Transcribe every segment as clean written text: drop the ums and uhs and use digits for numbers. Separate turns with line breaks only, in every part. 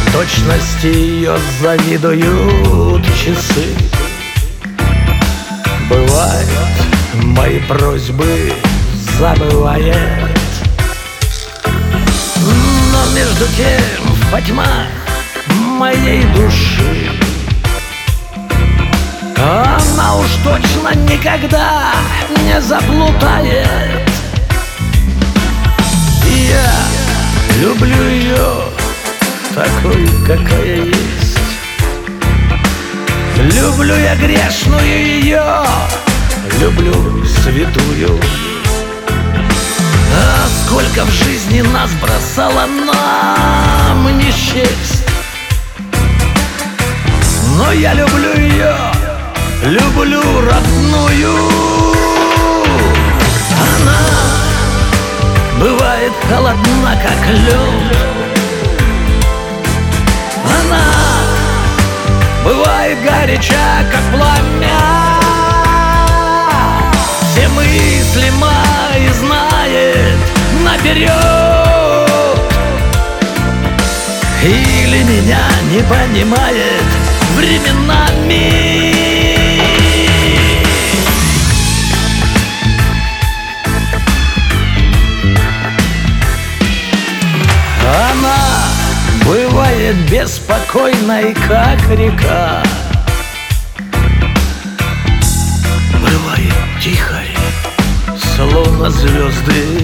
точности ее завидуют часы. Бывает, мои просьбы забывает, но между тем в потьмах моей души она уж точно никогда не заплутает. И я люблю ее такой, какая есть. Люблю я грешную ее, люблю святую. А сколько в жизни нас бросало, нам не счесть. Но я люблю ее, люблю родную. Она бывает холодна, как лед. Она бывает горяча, как пламя. Все мысли мои знает наперед. Или меня не понимает временами. Она бывает беспокойной, как река. Бывает тихой, словно звезды,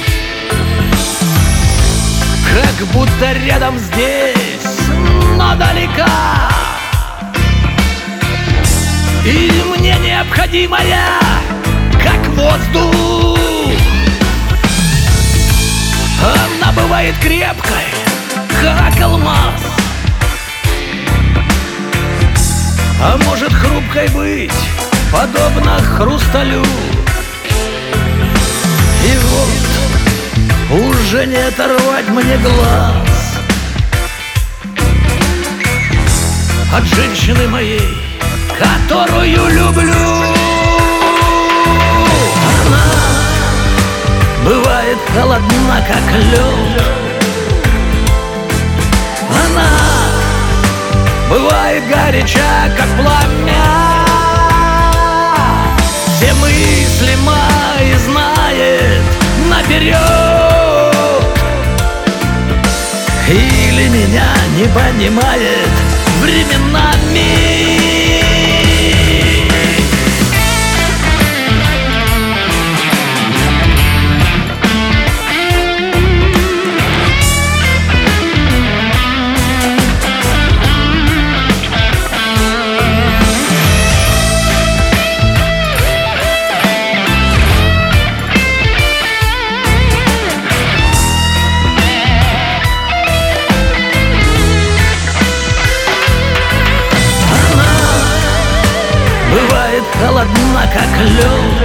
как будто рядом здесь, но далека. И мне необходимая, как воздух. Она бывает крепкой, как алмаз, а может хрупкой быть, подобно хрусталю. И вот уже не оторвать мне глаз от женщины моей, которую люблю. Она бывает холодна, как лед. Она бывает горяча, как пламя. Все мысли мои знает наперед. Или меня не понимает временами. Холодна, как лед.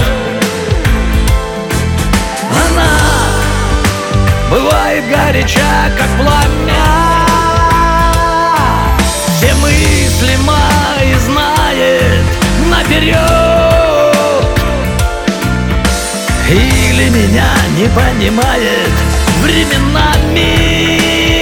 Она бывает горяча, как пламя. Все мысли мои знает наперед. Или меня не понимает временами.